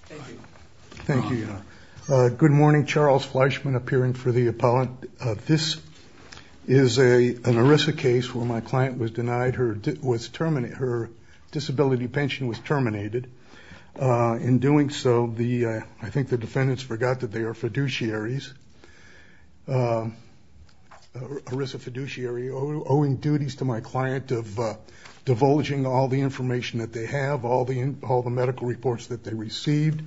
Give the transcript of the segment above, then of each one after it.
Thank you, Your Honor. Good morning. Charles Fleischman appearing for the appellant. This is an ERISA case where my client was denied her disability pension was terminated. In doing so, I think the defendants forgot that they are fiduciaries. ERISA fiduciary owing duties to my client of divulging all the information that they have, all the medical reports that they received.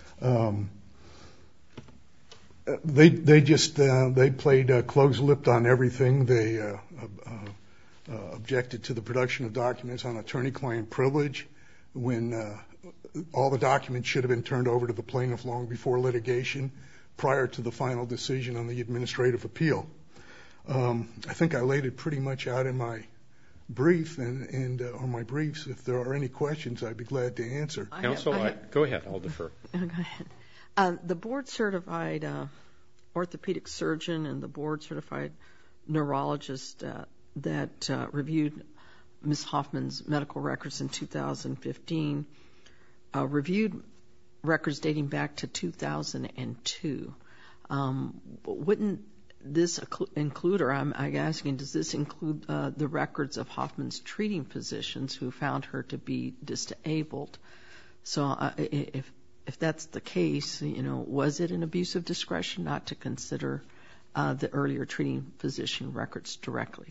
They played close-lipped on everything. They objected to the production of documents on attorney-client privilege when all the documents should have been turned over to the plaintiff long before litigation, prior to the final decision on the administrative appeal. I think I laid it pretty much out in my brief and on my briefs. If there are any questions, I'd be glad to answer. Counsel, go ahead. I'll defer. Go ahead. The board-certified orthopedic surgeon and the board-certified neurologist that reviewed Ms. Hoffman's medical records in 2015 reviewed records dating back to 2002. Wouldn't this include, or I'm asking, does this include the records of Hoffman's treating physicians who found her to be disabled? So if that's the case, was it an abuse of discretion not to consider the earlier treating physician records directly?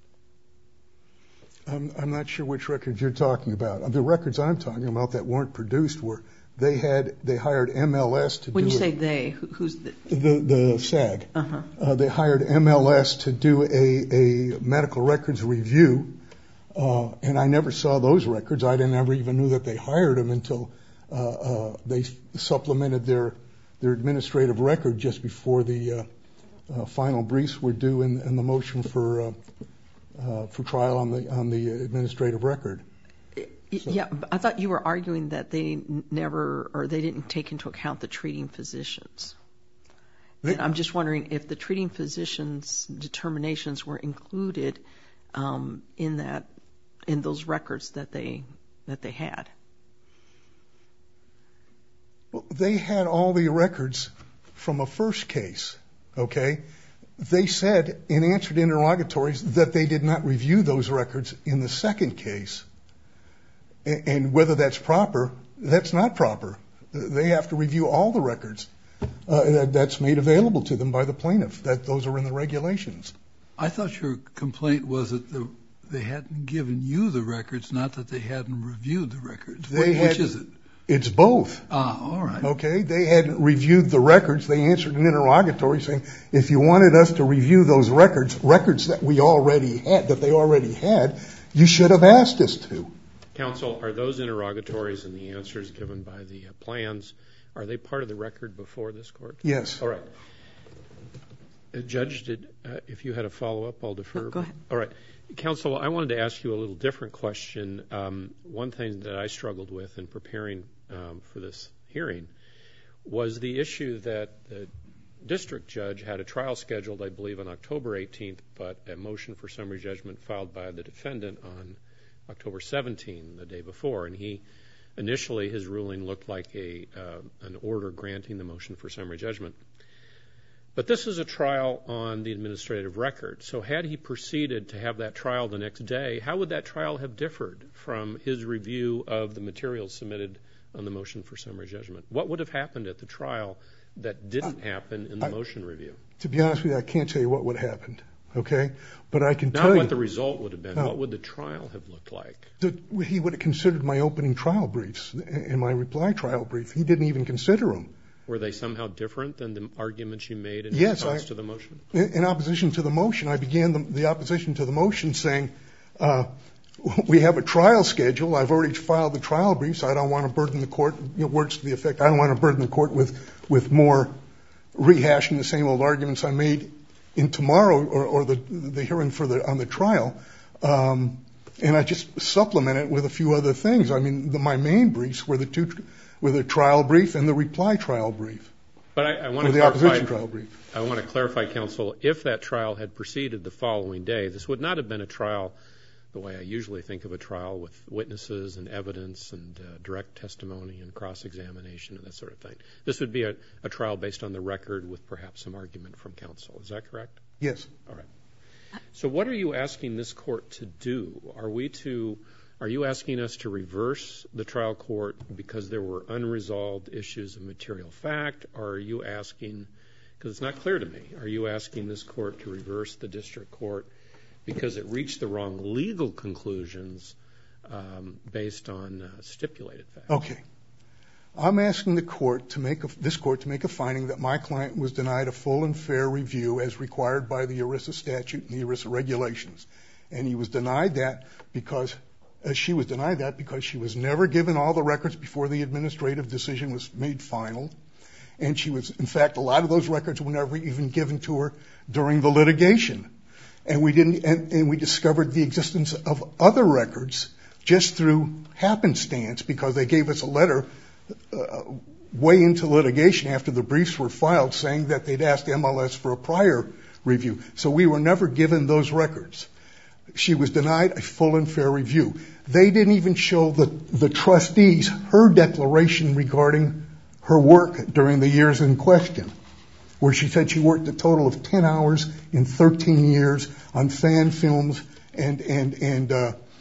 I'm not sure which records you're talking about. The records I'm talking about that weren't produced were they hired MLS to do it. When you say they, who's the? The SAG. Uh-huh. They hired MLS to do a medical records review, and I never saw those records. I never even knew that they hired them until they supplemented their administrative record just before the final briefs were due in the motion for trial on the administrative record. Yeah, I thought you were arguing that they didn't take into account the treating physicians. I'm just wondering if the treating physicians' determinations were included in those records that they had. Well, they had all the records from a first case, okay? They said in answer to interrogatories that they did not review those records in the second case. And whether that's proper, that's not proper. They have to review all the records that's made available to them by the plaintiff. Those are in the regulations. I thought your complaint was that they hadn't given you the records, not that they hadn't reviewed the records. Which is it? It's both. All right. Okay, they hadn't reviewed the records. They answered an interrogatory saying, if you wanted us to review those records that we already had, that they already had, you should have asked us to. Counsel, are those interrogatories and the answers given by the plans, are they part of the record before this court? Yes. All right. Judge, if you had a follow-up, I'll defer. Go ahead. All right. Counsel, I wanted to ask you a little different question. One thing that I struggled with in preparing for this hearing was the issue that the district judge had a trial scheduled, I believe, on October 18th, but a motion for summary judgment filed by the defendant on October 17th, the day before. And initially his ruling looked like an order granting the motion for summary judgment. But this is a trial on the administrative record. So had he proceeded to have that trial the next day, how would that trial have differed from his review of the materials submitted on the motion for summary judgment? What would have happened at the trial that didn't happen in the motion review? To be honest with you, I can't tell you what would have happened, okay? But I can tell you. Not what the result would have been. No. What would the trial have looked like? He would have considered my opening trial briefs and my reply trial brief. He didn't even consider them. Were they somehow different than the arguments you made in response to the motion? In opposition to the motion, I began the opposition to the motion saying, we have a trial schedule. I've already filed the trial briefs. I don't want to burden the court, words to the effect, I don't want to burden the court with more rehashing the same old arguments I made in tomorrow or the hearing on the trial. And I just supplemented it with a few other things. I mean, my main briefs were the trial brief and the reply trial brief. But I want to the opposition trial brief. I want to clarify, counsel, if that trial had proceeded the following day, this would not have been a trial the way I usually think of a trial, with witnesses and evidence and direct testimony and cross-examination and that sort of thing. This would be a trial based on the record with perhaps some argument from counsel. Is that correct? Yes. All right. So what are you asking this court to do? Are you asking us to reverse the trial court because there were unresolved issues of material fact? Or are you asking, because it's not clear to me, are you asking this court to reverse the district court because it reached the wrong legal conclusions based on stipulated facts? Okay. I'm asking this court to make a finding that my client was denied a full and fair review as required by the ERISA statute and the ERISA regulations. And he was denied that because she was never given all the records before the administrative decision was made final. And in fact, a lot of those records were never even given to her during the litigation. And we discovered the existence of other records just through happenstance because they gave us a letter way into litigation after the briefs were filed saying that they'd asked MLS for a prior review. So we were never given those records. She was denied a full and fair review. They didn't even show the trustees her declaration regarding her work during the years in question, where she said she worked a total of 10 hours in 13 years on fan films and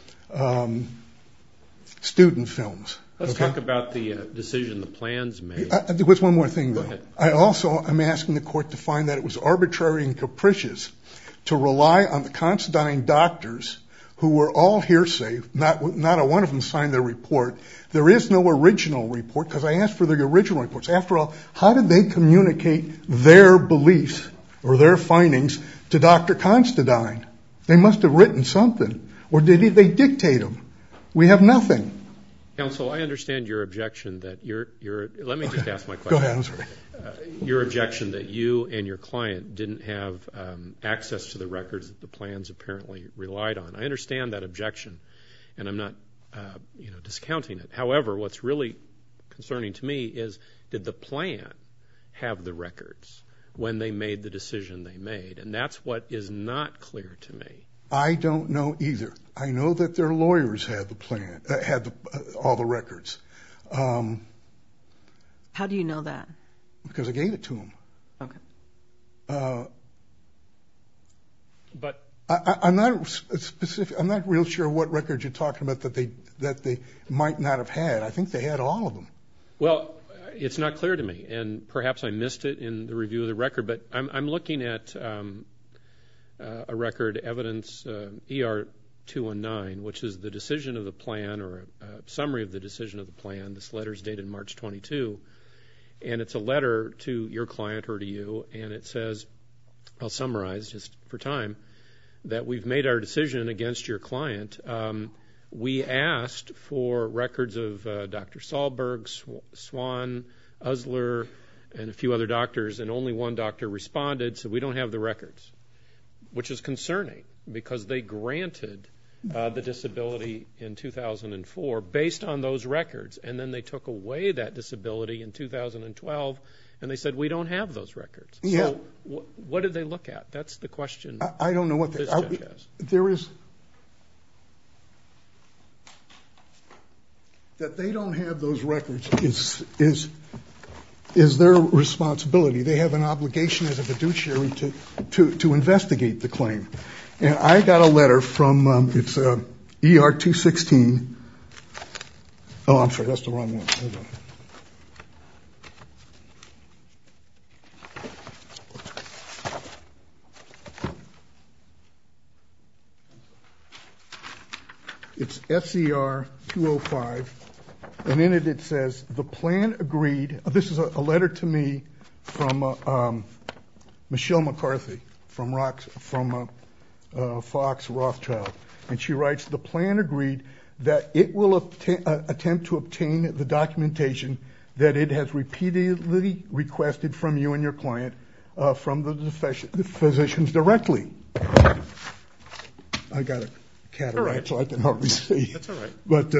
student films. Let's talk about the decision the plans made. There was one more thing, though. Go ahead. I also am asking the court to find that it was arbitrary and capricious to rely on the Considine doctors who were all hearsay. Not a one of them signed their report. There is no original report because I asked for the original reports. After all, how did they communicate their beliefs or their findings to Dr. Considine? They must have written something. Or did they dictate them? We have nothing. Counsel, I understand your objection that let me just ask my question. Go ahead, I'm sorry. Your objection that you and your client didn't have access to the records that the plans apparently relied on. I understand that objection, and I'm not discounting it. However, what's really concerning to me is, did the plan have the records when they made the decision they made? And that's what is not clear to me. I don't know either. I know that their lawyers had the plan, all the records. How do you know that? Because I gave it to them. Okay. But I'm not specific. I'm not real sure what records you're talking about that they might not have had. I think they had all of them. Well, it's not clear to me, and perhaps I missed it in the review of the record. But I'm looking at a record, evidence ER 219, which is the decision of the plan, or a summary of the decision of the plan. This letter is dated March 22, and it's a letter to your client or to you, and it says, I'll summarize just for time, that we've made our decision against your client. We asked for records of Dr. Sahlberg, Swan, Usler, and a few other doctors, and only one doctor responded, so we don't have the records, which is concerning because they granted the disability in 2004 based on those records, and then they took away that disability in 2012, and they said we don't have those records. Yeah. So what did they look at? That's the question. I don't know what this judge has. There is that they don't have those records is their responsibility. They have an obligation as a fiduciary to investigate the claim. And I got a letter from, it's ER 216. Oh, I'm sorry, that's the wrong one. Hold on. It's SCR 205. And in it, it says, the plan agreed. This is a letter to me from Michelle McCarthy from Fox Rothschild. And she writes, the plan agreed that it will attempt to obtain the documentation that it has repeatedly requested from you and your client from the physicians directly. I got a cataract, so I can hardly see. That's all right. But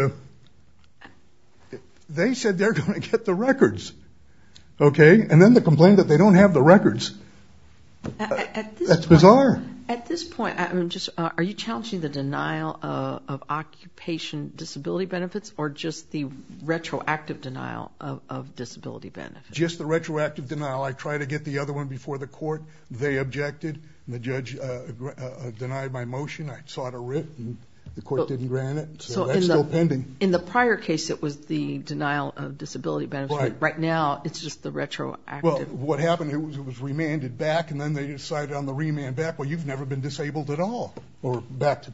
they said they're going to get the records. Okay? And then they complain that they don't have the records. That's bizarre. At this point, are you challenging the denial of occupation disability benefits or just the retroactive denial of disability benefits? Just the retroactive denial. I tried to get the other one before the court. They objected, and the judge denied my motion. I sought a writ, and the court didn't grant it, so that's still pending. In the prior case, it was the denial of disability benefits. Right. Right now, it's just the retroactive. Well, what happened, it was remanded back, and then they decided on the remand back, well, you've never been disabled at all, or back to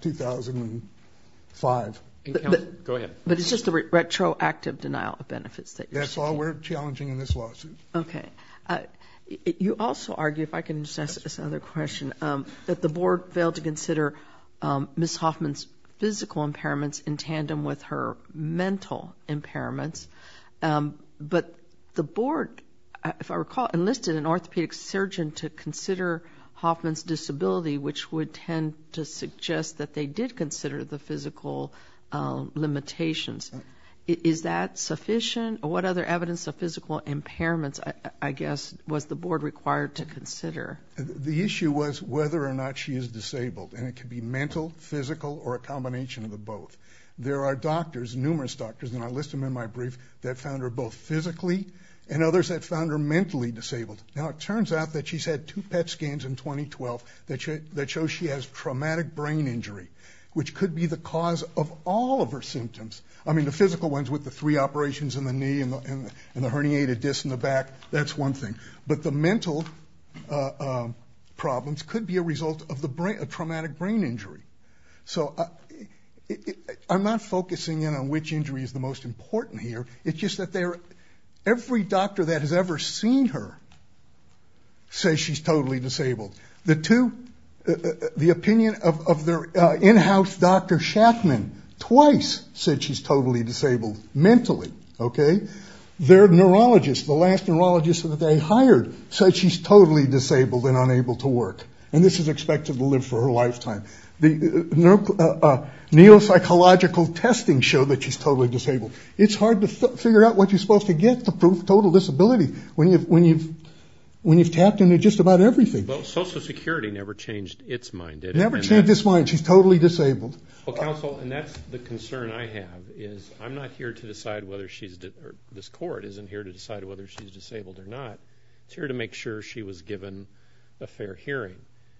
2005. Go ahead. But it's just the retroactive denial of benefits that you're That's all we're challenging in this lawsuit. Okay. You also argue, if I can just ask this other question, that the board failed to consider Ms. Hoffman's physical impairments in tandem with her mental impairments. But the board, if I recall, enlisted an orthopedic surgeon to consider Hoffman's disability, which would tend to suggest that they did consider the physical limitations. Is that sufficient? Or what other evidence of physical impairments, I guess, was the board required to consider? The issue was whether or not she is disabled, and it could be mental, physical, or a combination of the both. There are doctors, numerous doctors, and I list them in my brief, that found her both physically and others that found her mentally disabled. Now, it turns out that she's had 2 PET scans in 2012 that show she has traumatic brain injury, which could be the cause of all of her symptoms. I mean, the physical ones with the 3 operations in the knee and the herniated disc in the back, that's one thing. But the mental problems could be a result of a traumatic brain injury. So I'm not focusing in on which injury is the most important here. It's just that every doctor that has ever seen her says she's totally disabled. The opinion of their in-house Dr. Shatman twice said she's totally disabled mentally, okay? Their neurologist, the last neurologist that they hired, said she's totally disabled and unable to work. And this is expected to live for her lifetime. The neuropsychological testing showed that she's totally disabled. It's hard to figure out what you're supposed to get to prove total disability when you've tapped into just about everything. Well, Social Security never changed its mind, did it? Never changed its mind. She's totally disabled. Well, counsel, and that's the concern I have, is I'm not here to decide whether or this court isn't here to decide whether she's disabled or not. It's here to make sure she was given a fair hearing.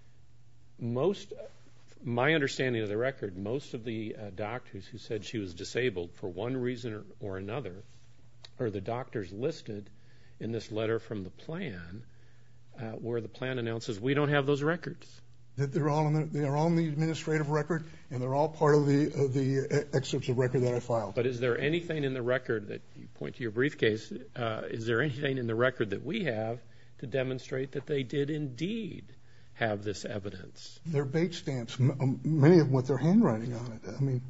My understanding of the record, most of the doctors who said she was disabled for one reason or another are the doctors listed in this letter from the plan where the plan announces we don't have those records. They're all in the administrative record, and they're all part of the excerpts of record that I filed. But is there anything in the record that you point to your briefcase, is there anything in the record that we have to demonstrate that they did indeed have this evidence? They're bait stamps, many of them with their handwriting on it. I mean,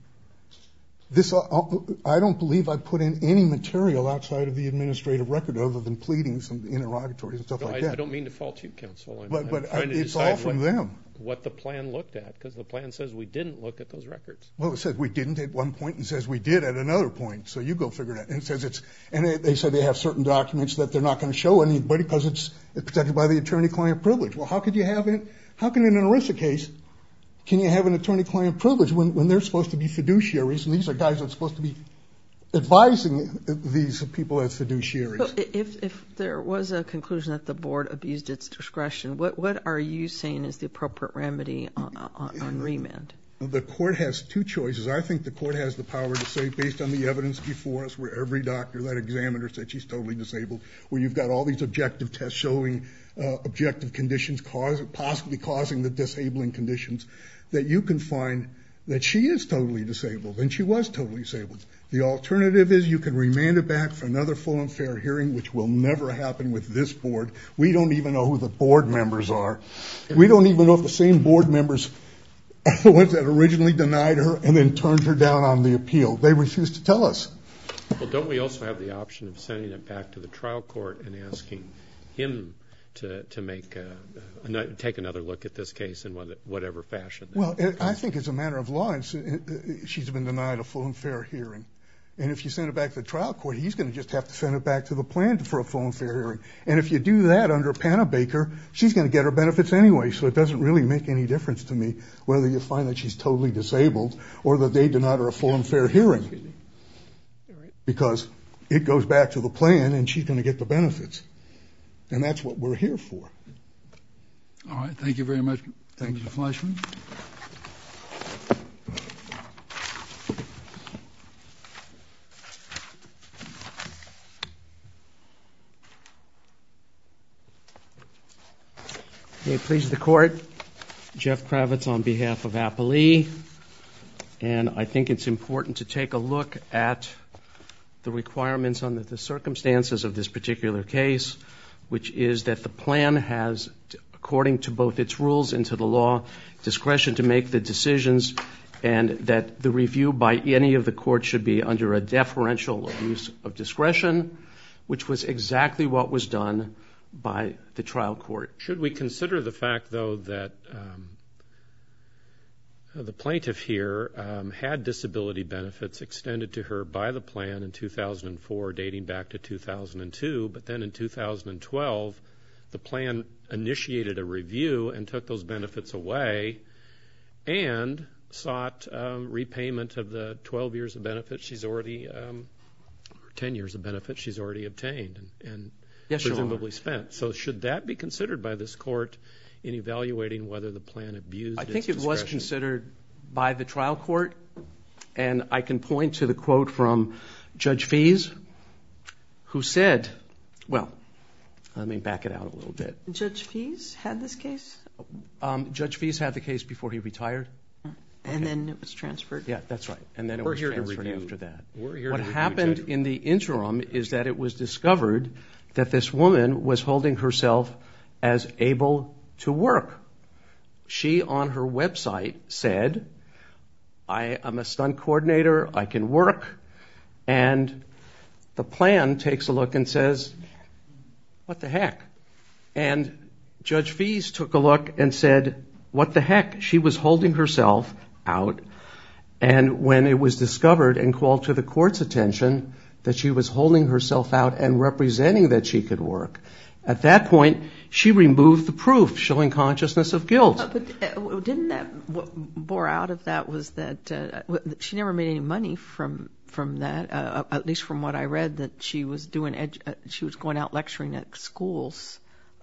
I don't believe I put in any material outside of the administrative record other than pleadings and interrogatories and stuff like that. I don't mean to fault you, counsel. But it's all from them. What the plan looked at, because the plan says we didn't look at those records. Well, it said we didn't at one point and says we did at another point. So you go figure it out. And it says they said they have certain documents that they're not going to show anybody because it's protected by the attorney-client privilege. Well, how can in an ERISA case can you have an attorney-client privilege when they're supposed to be fiduciaries, and these are guys that are supposed to be advising these people as fiduciaries? So if there was a conclusion that the board abused its discretion, what are you saying is the appropriate remedy on remand? The court has 2 choices. I think the court has the power to say, based on the evidence before us, where every doctor that examined her said she's totally disabled, where you've got all these objective tests showing objective conditions possibly causing the disabling conditions, that you can find that she is totally disabled, and she was totally disabled. The alternative is you can remand it back for another full and fair hearing, which will never happen with this board. We don't even know who the board members are. We don't even know if the same board members are the ones that originally denied her and then turned her down on the appeal. They refused to tell us. Well, don't we also have the option of sending it back to the trial court and asking him to take another look at this case in whatever fashion? Well, I think it's a matter of law. She's been denied a full and fair hearing. And if you send it back to the trial court, he's going to just have to send it back to the plan for a full and fair hearing. And if you do that under Panabaker, she's going to get her benefits anyway, so it doesn't really make any difference to me whether you find that she's totally disabled or that they denied her a full and fair hearing. Because it goes back to the plan and she's going to get the benefits. And that's what we're here for. All right. Thank you very much, Mr. Fleischman. May it please the Court, Jeff Kravitz on behalf of Applee, and I think it's important to take a look at the requirements under the circumstances of this particular case, which is that the plan has, according to both its rules and to the law, discretion to make the decisions, and that the review by any of the courts should be under a deferential abuse of discretion, which was exactly what was done by the trial court. Should we consider the fact, though, that the plaintiff here had disability benefits extended to her by the plan in 2004, dating back to 2002, but then in 2012, the plan initiated a review and took those benefits away and sought repayment of the 12 years of benefits she's already, or 10 years of benefits she's already obtained and presumably spent. So should that be considered by this court in evaluating whether the plan abused its discretion? I think it was considered by the trial court, and I can point to the quote from Judge Fees, who said, well, let me back it out a little bit. Judge Fees had this case? Judge Fees had the case before he retired. And then it was transferred? Yeah, that's right. And then it was transferred after that. What happened in the interim is that it was discovered that this woman was holding herself as able to work. She, on her website, said, I'm a stunt coordinator, I can work, and the plan takes a look and says, what the heck? And Judge Fees took a look and said, what the heck? She was holding herself out, and when it was discovered and called to the court's attention that she was holding herself out and representing that she could work, at that point, she removed the proof showing consciousness of guilt. But didn't that, what bore out of that was that she never made any money from that, at least from what I read, that she was doing, she was going out lecturing at schools,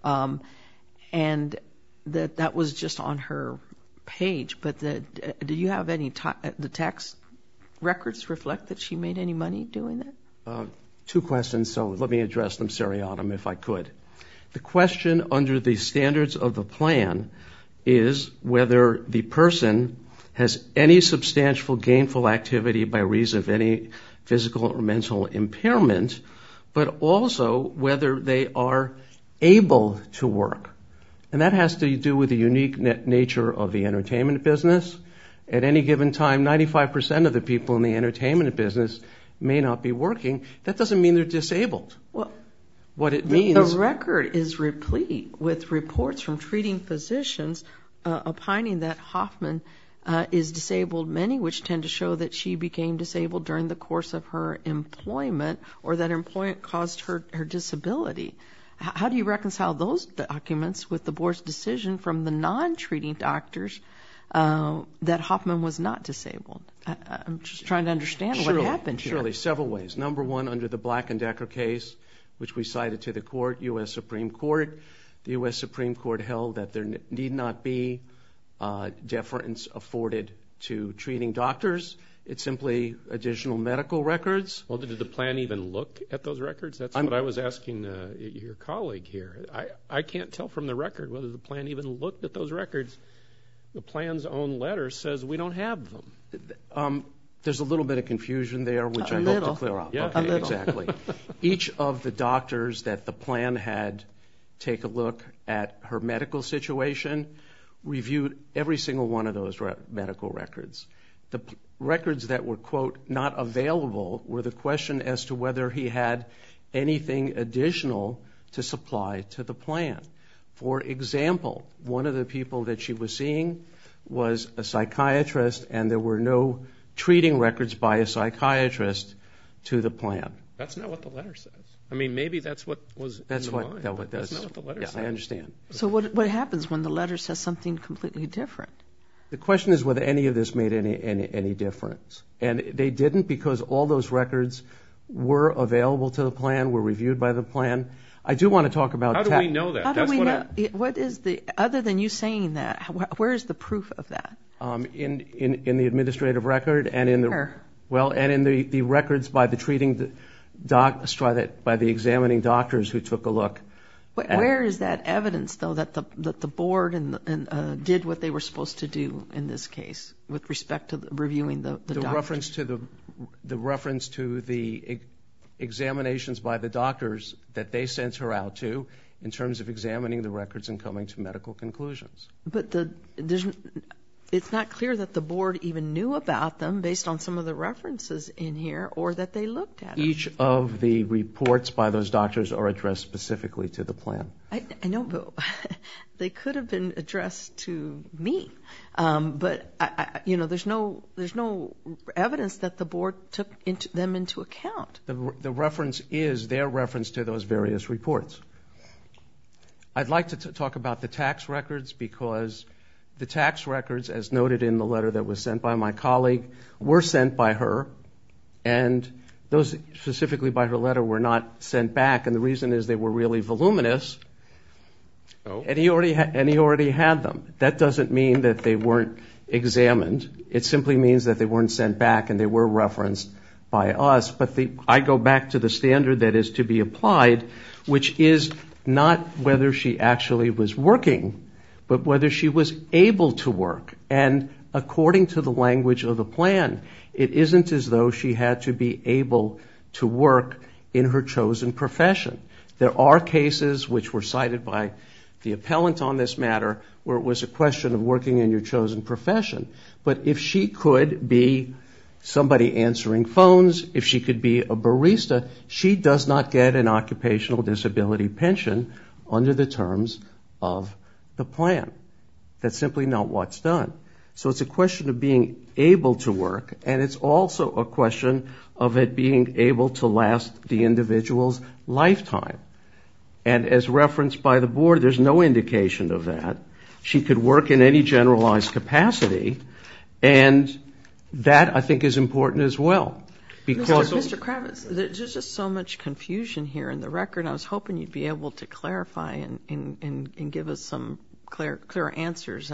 and that was just on her page. But do you have any, the tax records reflect that she made any money doing that? Two questions, so let me address them seriatim if I could. The question under the standards of the plan is whether the person has any substantial gainful activity by reason of any physical or mental impairment, but also whether they are able to work. And that has to do with the unique nature of the entertainment business. At any given time, 95% of the people in the entertainment business may not be working. That doesn't mean they're disabled. Well, what it means... The record is replete with reports from treating physicians opining that Hoffman is disabled, many which tend to show that she became disabled during the course of her employment or that employment caused her disability. How do you reconcile those documents with the board's decision from the non-treating doctors that Hoffman was not disabled? I'm just trying to understand what happened here. Surely, several ways. Number one, under the Black and Decker case, which we cited to the court, U.S. Supreme Court, the U.S. Supreme Court held that there need not be deference afforded to treating doctors. It's simply additional medical records. Well, did the plan even look at those records? That's what I was asking your colleague here. I can't tell from the record whether the plan even looked at those records. The plan's own letter says we don't have them. There's a little bit of confusion there, which I hope to clear up. Yeah. Okay, exactly. Each of the doctors that the plan had take a look at her medical situation reviewed every single one of those medical records. The records that were, quote, not available were the question as to whether he had anything additional to supply to the plan. For example, one of the people that she was seeing was a psychiatrist, and there were no treating records by a psychiatrist to the plan. That's not what the letter says. I mean, maybe that's what was in the mind. That's not what the letter says. I understand. So what happens when the letter says something completely different? The question is whether any of this made any difference. And they didn't, because all those records were available to the plan, were reviewed by the plan. I do want to talk about... How do we know that? How do we know? What is the... Other than you saying that, where is the proof of that? In the administrative record and in the... Where? Well, and in the records by the by the examining doctors who took a look. Where is that evidence, though, that the board did what they were supposed to do in this case with respect to reviewing the doctors? The reference to the examinations by the doctors that they sent her out to in terms of examining the records and coming to medical conclusions. But it's not clear that the board even knew about them based on some of the references in here, or that they looked at them. Each of the reports by those doctors are addressed specifically to the plan. I know, but they could have been addressed to me. But there's no evidence that the board took them into account. The reference is their reference to those various reports. I'd like to talk about the tax records, because the tax records, as noted in the letter that was sent by my colleague, were sent by her, and those specifically by her letter were not sent back, and the reason is they were really voluminous, and he already had them. That doesn't mean that they weren't examined. It simply means that they weren't sent back and they were referenced by us. But I go back to the standard that is to be applied, which is not whether she actually was working, but whether she was able to work. And according to the language of the plan, it isn't as though she had to be able to work in her chosen profession. There are cases which were cited by the appellant on this matter where it was a question of working in your chosen profession. But if she could be somebody answering phones, if she could be a barista, she does not get an occupational disability pension under the terms of the plan. That's simply not what's done. So it's a question of being able to work, and it's also a question of it being able to last the individual's lifetime. And as referenced by the board, there's no indication of that. She could work in any generalized capacity, and that, I think, is important as well. Because Mr. Kravitz, there's just so much confusion here in the record. I was hoping you'd be able to clarify and give us some clear answers.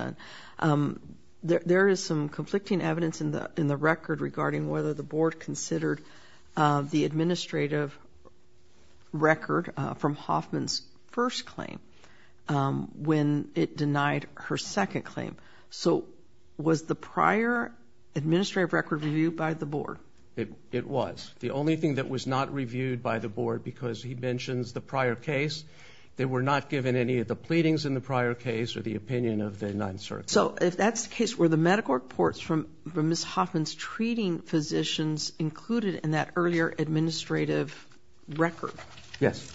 There is some conflicting evidence in the record regarding whether the board considered the administrative record from Hoffman's first claim when it denied her second claim. So was the prior administrative record reviewed by the board? It was. The only thing that was not reviewed by the board, because he mentions the prior case, they were not given any of the pleadings in the prior case or the opinion of the Ninth Circuit. So if that's the case, were the medical reports from Ms. Hoffman's treating physicians included in that earlier administrative record? Yes.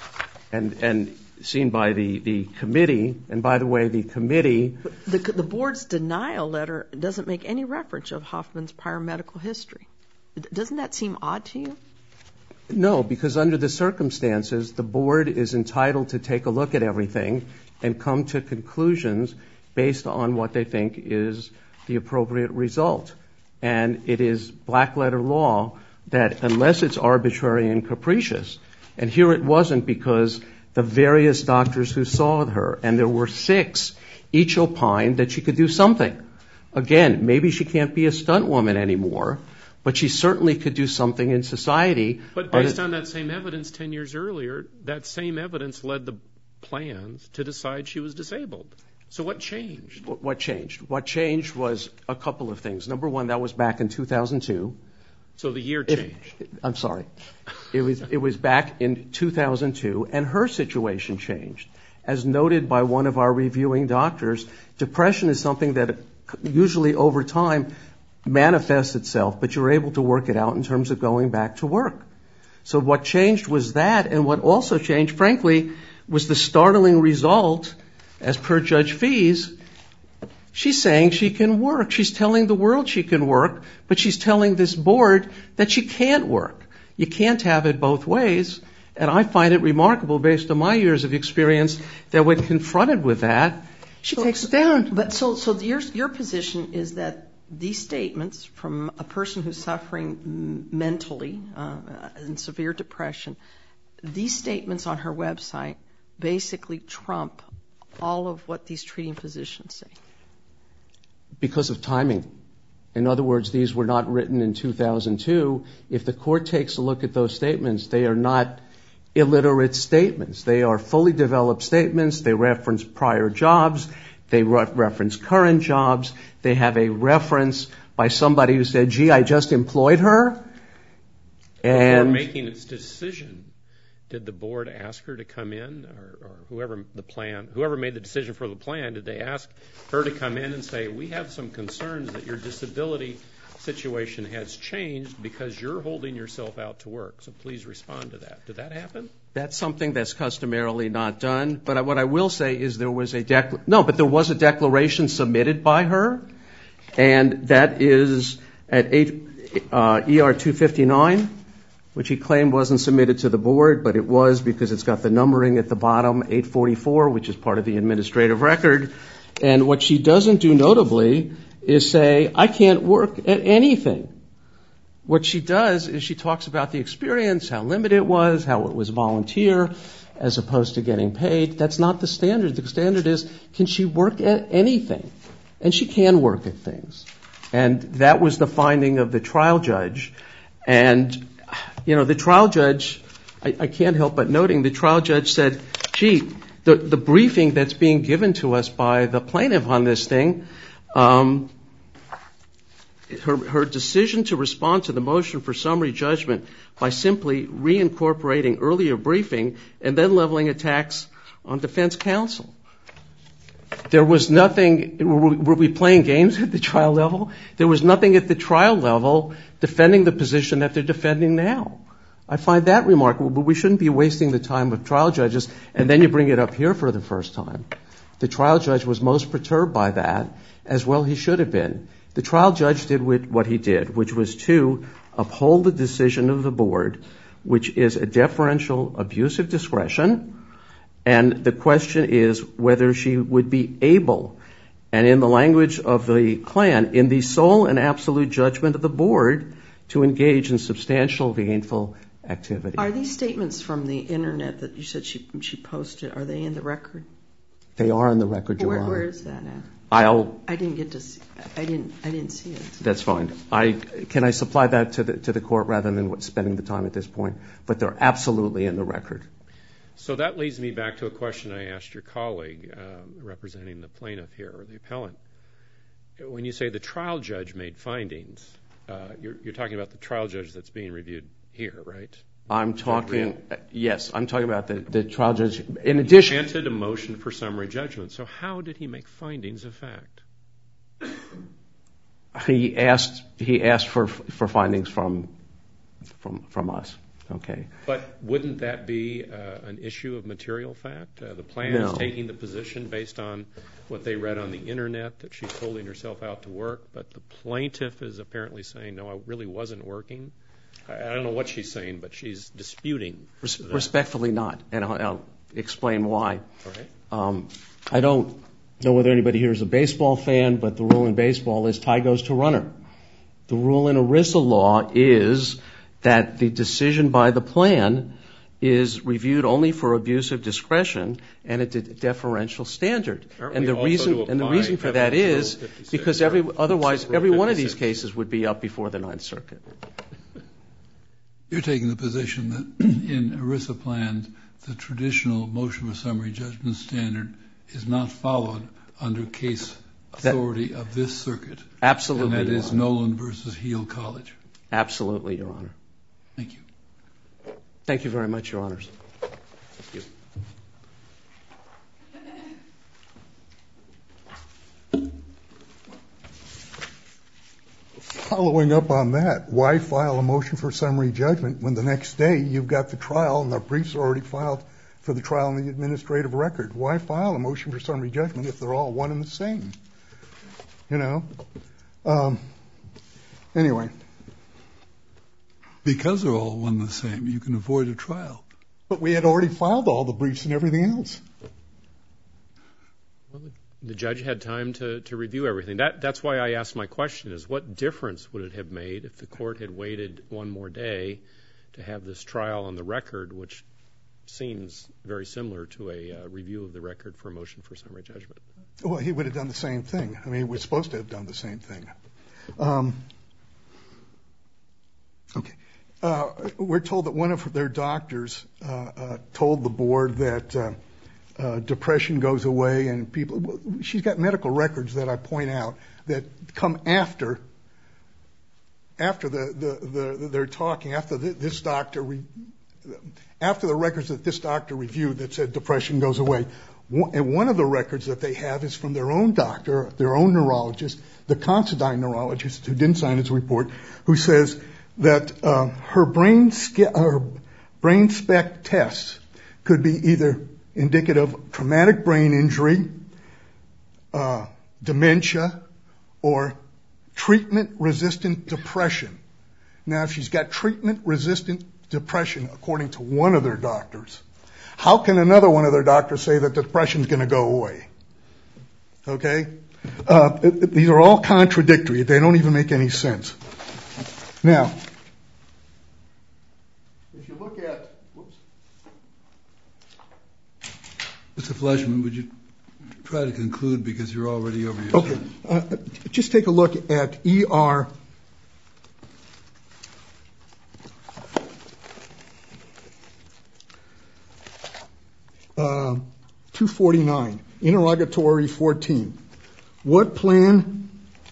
And seen by the committee, and by the way, the committee... The board's denial letter doesn't make any reference of Hoffman's prior medical history. Doesn't that seem odd to you? No, because under the circumstances, the board is entitled to take a look at everything and come to conclusions based on what they think is the appropriate result. And it is black letter law that unless it's arbitrary and capricious, and here it wasn't, because the various doctors who saw her, and there were 6, each opined that she could do something. Again, maybe she can't be a stunt woman anymore, but she certainly could do something in society. But based on that same evidence 10 years earlier, that same evidence led the plans to decide she was disabled. So what changed? What changed? What changed was a couple of things. Number one, that was back in 2002. So the year changed. I'm sorry. It was back in 2002, and her situation changed. As noted by one of our reviewing doctors, depression is something that usually over time manifests itself, but you're able to work it out in terms of going back to work. So what changed was that, and what also changed, frankly, was the startling result, as per Judge Fees. She's saying she can work. She's telling the world she can work, but she's telling this board that she can't work. You can't have it both ways. And I find it remarkable, based on my years of experience, that when confronted with that, she takes it down. But so your position is that these statements from a person who's suffering mentally in severe depression, these statements on her website basically trump all of what these treating physicians say. Because of timing. In other words, these were not written in 2002. If the court takes a look at those statements, they are not illiterate statements. They are fully developed statements. They reference prior jobs. They reference current jobs. They have a reference by somebody who said, gee, I just employed her. And before making its decision, did the board ask her to come in, or whoever made the decision for the plan, did they ask her to come in and say, we have some concerns that your disability situation has changed because you're holding yourself out to work, so please respond to that. Did that happen? That's something that's customarily not done. But what I will say is there was a declaration submitted by her, and that is at ER 259, which he claimed wasn't submitted to the board, but it was because it's got the numbering at the bottom, 844, which is part of the administrative record. And what she doesn't do notably is say, I can't work at anything. What she does is she talks about the experience, how limited it was, how it was volunteer as opposed to getting paid. That's not the standard. The standard is, can she work at anything? And she can work at things. And that was the finding of the trial judge. And, you know, the trial judge, I can't help but noting, the trial judge said, gee, the briefing that's being given to us by the plaintiff on this thing, her decision to respond to the motion for summary judgment by simply reincorporating earlier briefing and then leveling attacks on defense counsel. There was nothing, were we playing games at the trial level? There was nothing at the trial level defending the position that they're defending now. I find that remarkable, but we shouldn't be wasting the time of trial judges, and then you bring it up here for the first time. The trial judge was most perturbed by that, as well he should have been. The trial judge did what he did, which was to uphold the decision of the board, which is a deferential abuse of discretion, and the question is whether she would be able, and in the language of the plan, in the sole and absolute judgment of the board, to engage in substantial gainful activity. Are these statements from the internet that you said she posted, are they in the record? They are in the record, Your Honor. Where is that at? I didn't get to see. I didn't see it. That's fine. Can I supply that to the court rather than spending the time at this point? But they're absolutely in the record. So that leads me back to a question I asked your colleague representing the plaintiff here, or the appellant. When you say the trial judge made findings, you're talking about the trial judge that's being reviewed here, right? I'm talking about the trial judge. In addition, he granted a motion for summary judgment. So how did he make findings of fact? He asked for findings from us. Okay. But wouldn't that be an issue of material fact? The plan is taking the position based on what they read on the internet, that she's holding herself out to work, but the plaintiff is apparently saying, no, I really wasn't working. I don't know what she's saying, but she's disputing. Respectfully not, and I'll explain why. All right. I don't know whether anybody here is a baseball fan, but the rule in baseball is tie goes to runner. The rule in ERISA law is that the decision by the plan is reviewed only for abuse of discretion and at a deferential standard. And the reason for that is because otherwise every one of these cases would be up before the Ninth Circuit. You're taking the position that in ERISA plans, the traditional motion for summary judgment standard is not followed under case authority of this circuit. Absolutely. And that is Nolan versus Heald College. Absolutely, Your Honor. Thank you. Thank you very much, Your Honors. Thank you. Following up on that, why file a motion for summary judgment when the next day you've got the trial and the briefs are already filed for the trial in the administrative record? Why file a motion for summary judgment if they're all one and the same? You know? Anyway. Because they're all one and the same, you can avoid a trial. But we had already filed all the briefs and everything else. Well, the judge had time to review everything. That's why I asked my question, is what difference would it have made if the court had waited one more day to have this trial on the record, which seems very similar to a review of the record for a motion for summary judgment? Well, he would have done the same thing. I mean, we're supposed to have done the same thing. Okay. We're told that one of their doctors told the board that depression goes away, and people. She's got medical records that I point out that come after they're talking after this doctor after the records that this doctor reviewed that said depression goes away. And one of the records that they have is from their own doctor, their own neurologist, the Considine neurologist who didn't sign his report, who says that her brain spec tests could be either indicative of traumatic brain injury, dementia, or treatment-resistant depression. Now, if she's got treatment-resistant depression, according to one of their doctors, how can another one of their doctors say that depression's going to go away? Okay? These are all contradictory. They don't even make any sense. Now, if you look at... Whoops. Mr. Fleshman, would you try to conclude because you're already over your time? Okay. Just take a look at ER 249, interrogatory 14. What plan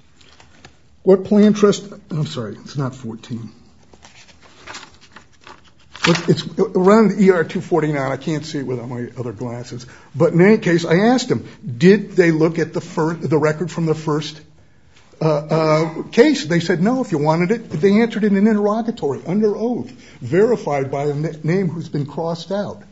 trust, I'm sorry, it's not 14. It's around ER 249. I can't see it without my other glasses. But in any case, I asked them, did they look at the record from the first case? They said no, if you wanted it. They answered in an interrogatory, under oath, verified by a name who's been crossed out.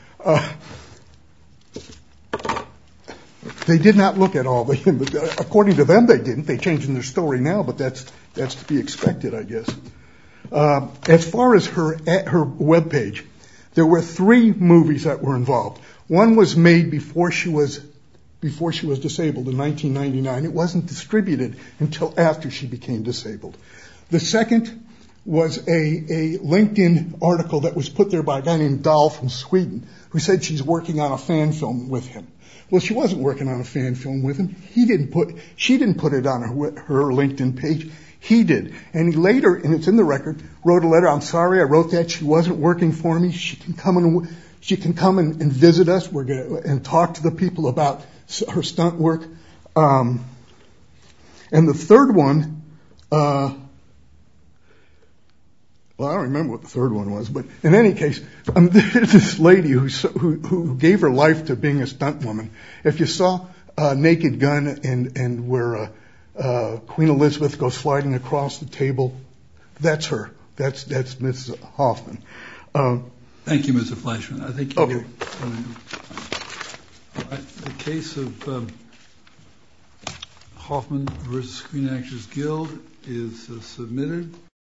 They did not look at all the, according to them they didn't. They changed in their story now, but that's to be expected, I guess. As far as her webpage, there were 3 movies that were involved. One was made before she was disabled in 1999. It wasn't distributed until after she became disabled. The second was a LinkedIn article that was put there by a guy named Dahl from Sweden, who said she's working on a fan film with him. Well, she wasn't working on a fan film with him. She didn't put it on her LinkedIn page. He did. And he later, and it's in the record, wrote a letter. I'm sorry I wrote that. She wasn't working for me. She can come and visit us. We're going and talk to the people about her stunt work. And the third one, well, I don't remember what the third one was, but in any case, there's this lady who gave her life to being a stunt woman. If you saw Naked Gun and where Queen Elizabeth goes sliding across the table, that's her. That's Mrs. Hoffman. Thank you, Mr. Fleshman. I think you okay. The case of Hoffman versus Screen Actors Guild is submitted.